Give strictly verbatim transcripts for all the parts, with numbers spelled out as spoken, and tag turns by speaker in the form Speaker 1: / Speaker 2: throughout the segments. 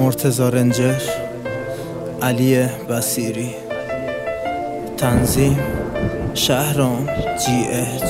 Speaker 1: مرتضی رنجر، علی بصیری. تنظیم شهرام جی اچ.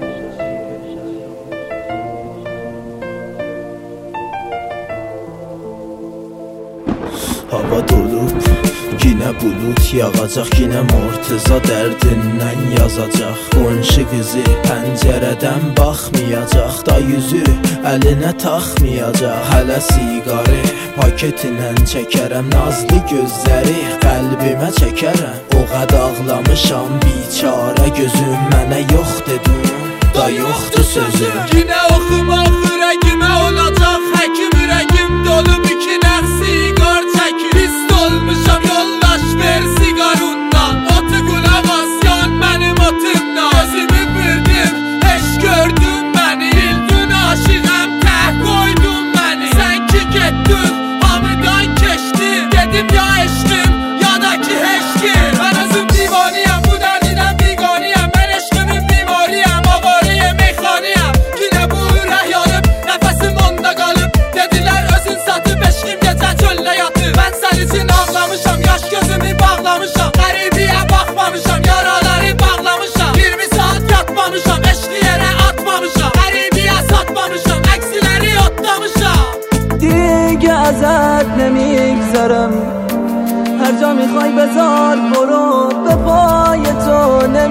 Speaker 2: Hava dolub, yine bulut yağacaq, yine Murteza dərdindən yazacaq. Qonşu qızı pəncərədən baxmayacaq, da yüzü əlinə taxmayacaq. Hələ siqarı paketindən çəkərəm, nazlı gözləri qəlbimə çəkərəm. O qəd ağlamışam, biçarə gözüm, mənə yox dedim, da yoxdur sözüm.
Speaker 3: Yine oxumaq ürəyimə olacaq həkim, ürəyim dolub iki nəx siqar çəkir. Pist olmuşam, yoldaş ver siqarundan, otu qulaq asyan mənim otumdan. Özümü bildim, heç gördün məni, bildin aşığəm, təh qoydun məni. Sən ki getdin, hamıdan keçdin, dedim ya eşqim, ya da ki heşqim. Mən özüm divaniyəm, bu dərdinəm biqaniyəm, mən eşqimin bimariyəm, avariyəm, meyxaniyəm. Yine bu ürək yanıb, nəfəsim onda qalıb, dedilər özün satıb, eşqim gecə çöldə yatıb. Mən sən üçün ağlamışam, yaş gözümü bağlamışam, qəribiyə baxmamışam, yaraları bağlamışam. yirmi saat yatmamışam, eşqi yerə atmamışam, qəribiyə satmamışam, əksiləri otlamışam.
Speaker 4: دیگه ازت نمیگذرم، هر جا میخوای بذار برو، به پای تو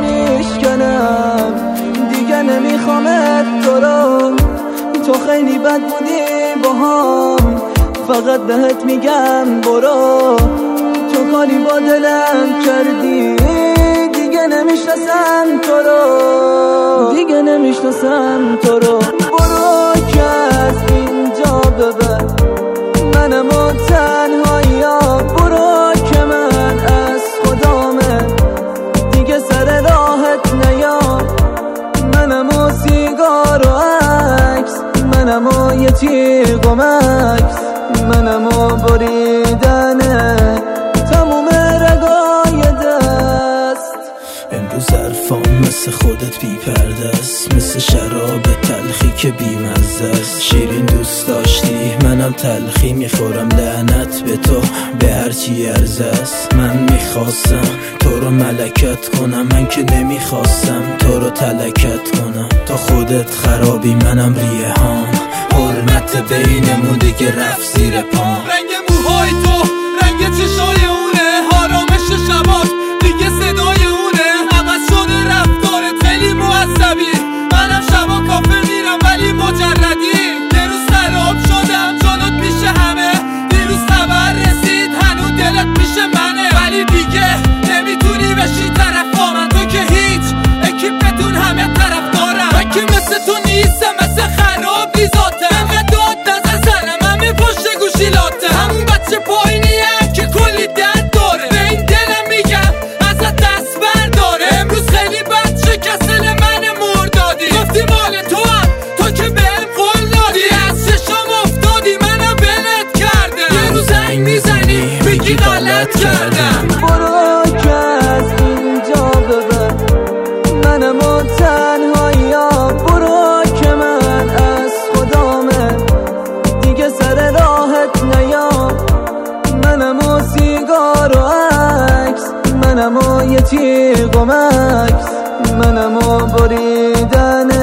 Speaker 4: نمیشکنم، دیگه نمیخوامت تو رو. تو خیلی بد بودی با هم، فقط بهت میگم برو. تو کاری با دلم کردی، دیگه نمیشناسم تو رو، دیگه نمیشناسم تو رو. برو که از اینجا ببر منم و تنهاییام، برو که من از خدامه، دیگه سر راحت نیام. منم و سیگار و عکس، منم و یه تیغ و مکس، منم و بریدنه تموم رگای دست.
Speaker 2: امروز حرفام مثل خودت بی پرده است، مثل شراب تلخی که بی مزه است. شیرین دوست داشتی، منم تلخی میخورم، لعنت به تو به هرچی عرضه است. من میخواستم تو رو ملکت کنم، من که نمیخواستم تو رو تلکت کنم. تا خودت خرابی منم ریحان، حرمت بینمون دیگه رفت زیر پام.
Speaker 3: رنگ موهای تو، رنگ چشای اونه، آرامش شبات دیگه صدای اونه. عوض شده رفتارت خیلی معصبی، منم شبا کافه میرم ولی مجردی. یه روز خراب شدم جلوت پیش همه، دیروز خبر رسید هنوز دلت پیش منه. ولی دیگه نمیتونی بشی طرف با من، تو که هیچ، اکیپتون همه طرف دارم. من که مثل تو نیستم، مثل خراب ذاتم، انقدر داد نزن سرم همه پشت گوشیلاتم. همون بچه پایینیم که کلی درد داره، به این دلم میگم ازت دست برداره. امروز خیلی بد شکست من مردادی، گفتی مال تو هم، تو که بهم قول دادی. از چشام افتادی منو ولت کردم، یه روز زنگ میزنی میگی غلط کردم.
Speaker 4: برو که از اینجا ببر منم و تنهاییام، برو که من از خدامه، دیگه سر راحت نیام. منم و سیگار و عکس، منم و یه تیغ و مکس، منم و بریدن